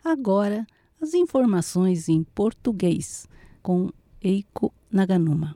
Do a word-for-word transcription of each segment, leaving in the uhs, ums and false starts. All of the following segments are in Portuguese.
Agora, as informações em português, com Eiko Naganuma.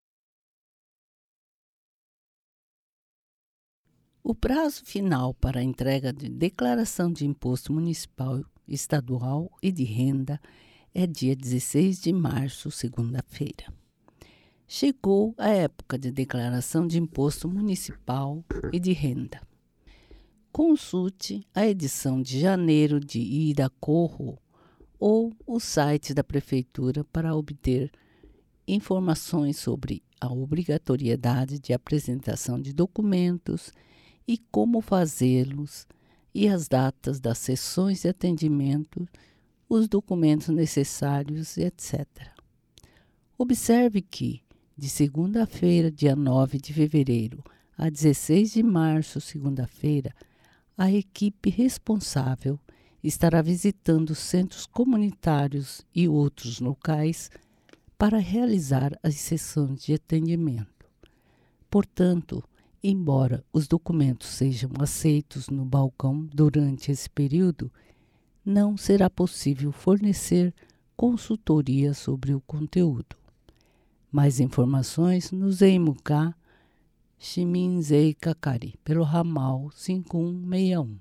O prazo final para a entrega de declaração de imposto municipal, estadual e de renda é dia dezesseis de março, segunda-feira. Chegou a época de declaração de imposto municipal e de renda. Consulte a edição de janeiro de Iracorro ou o site da Prefeitura para obter informações sobre a obrigatoriedade de apresentação de documentos e como fazê-los e as datas das sessões de atendimento, os documentos necessários, etcétera. Observe que, de segunda-feira, dia nove de fevereiro, a dezesseis de março, segunda-feira, a equipe responsável estará visitando centros comunitários e outros locais para realizar as sessões de atendimento. Portanto, embora os documentos sejam aceitos no balcão durante esse período, não será possível fornecer consultoria sobre o conteúdo. Mais informações no Zeimuka Shiminzei Kakari, pelo ramal cinco um seis um.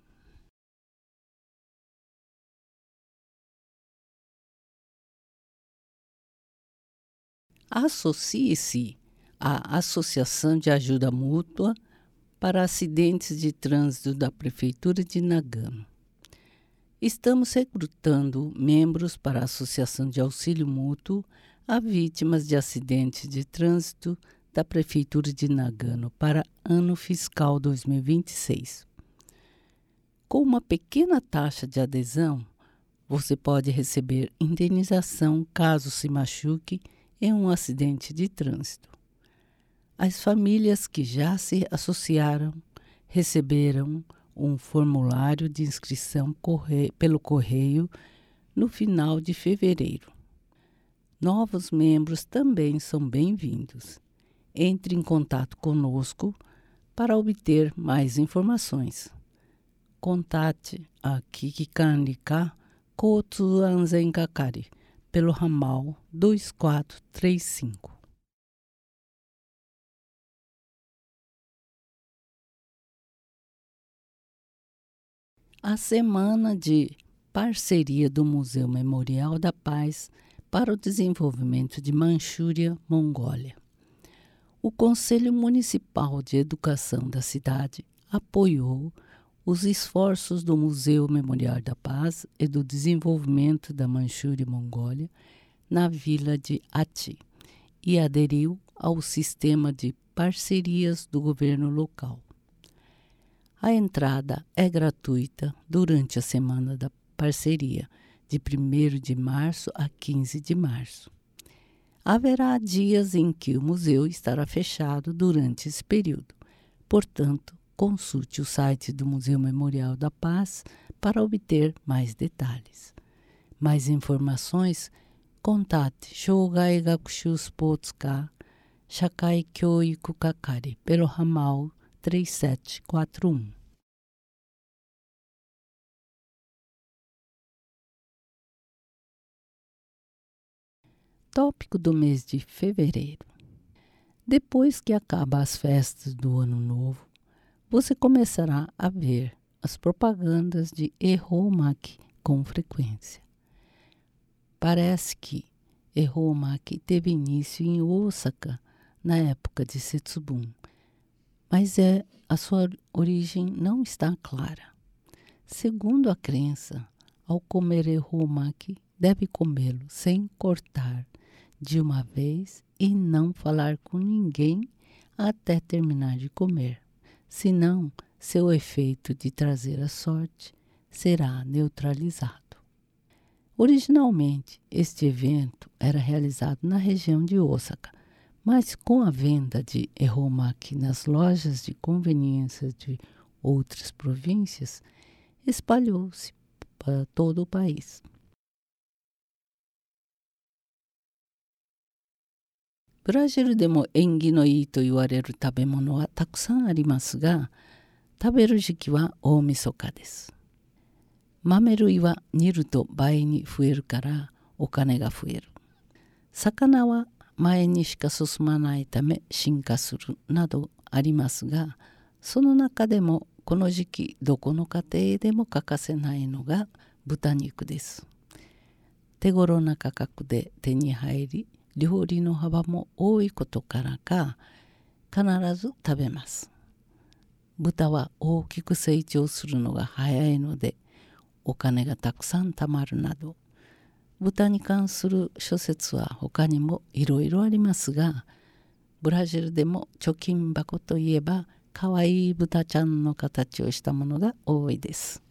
Associe-se à Associação de Ajuda Mútua para Acidentes de Trânsito da Prefeitura de Nagano. Estamos recrutando membros para a Associação de Auxílio Mútuo a vítimas de acidentes de trânsito da Prefeitura de Nagano para ano fiscal dois mil e vinte e seis. Com uma pequena taxa de adesão, você pode receber indenização caso se machuque em um acidente de trânsito. As famílias que já se associaram receberam um formulário de inscrição corre- pelo correio no final de fevereiro. Novos membros também são bem-vindos. Entre em contato conosco para obter mais informações. Contate a Kikikanika Kotsu Anzen Kakari pelo ramal dois quatro três cinco. A semana de parceria do Museu Memorial da Paz para o Desenvolvimento de Manchúria, Mongólia. O Conselho Municipal de Educação da cidade apoiou os esforços do Museu Memorial da Paz e do Desenvolvimento da Manchúria e Mongólia na vila de Ati e aderiu ao sistema de parcerias do governo local. A entrada é gratuita durante a Semana da Parceria, de primeiro de março a quinze de março. Haverá dias em que o museu estará fechado durante esse período. Portanto, consulte o site do Museu Memorial da Paz para obter mais detalhes. Mais informações, contate Shougai Gakushu Sportsuka Shakai Kyoiku Kakari pelo ramal três sete quatro um. Tópico do mês de fevereiro. Depois que acaba as festas do Ano Novo, você começará a ver as propagandas de Eromaki com frequência. Parece que Eromaki teve início em Osaka na época de Setsubun, mas é, a sua origem não está clara. Segundo a crença, ao comer Eromaki, deve comê-lo sem cortar de uma vez e não falar com ninguém até terminar de comer. Senão, seu efeito de trazer a sorte será neutralizado. Originalmente, este evento era realizado na região de Osaka, mas com a venda de Eromaki nas lojas de conveniência de outras províncias, espalhou-se para todo o país. ブラジルでも縁起のいいと言われる食べ物はたくさんありますが、食べる時期は大晦日です。 豆類は煮ると倍に増えるからお金が増える。魚は前にしか進まないため進化するなどありますが、その中でもこの時期どこの家庭でも欠かせないのが豚肉です。手頃な価格で手に入り、料理の幅も多いことからか必ず食べます。豚は大きく成長するのが早いのでお金がたくさん貯まるなど、豚に関する諸説は他にもいろいろありますが、ブラジルでも貯金箱といえばかわいい豚ちゃんの形をしたものが多いです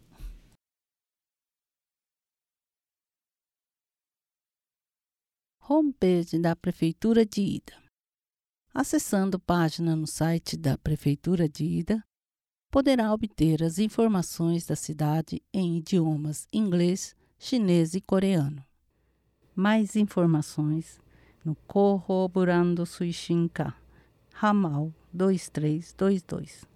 。Homepage da Prefeitura de Ida. Acessando página no site da Prefeitura de Ida, poderá obter as informações da cidade em idiomas inglês, chinês e coreano. Mais informações no Corroborando Suishinka, ramal dois três dois dois.